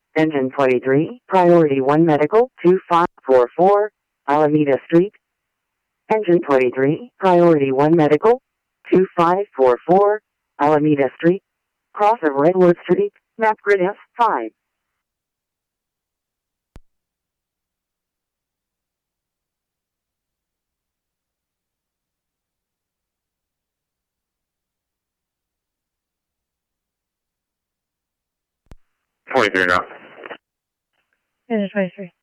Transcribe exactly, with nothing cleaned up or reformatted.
Engine twenty-three, Priority one Medical, two five four four, Alameda Street. Engine twenty-three, Priority one Medical, two five four four, Alameda Street. Cross of Redwood Street, map grid F five. twenty-three now. Engine twenty-three.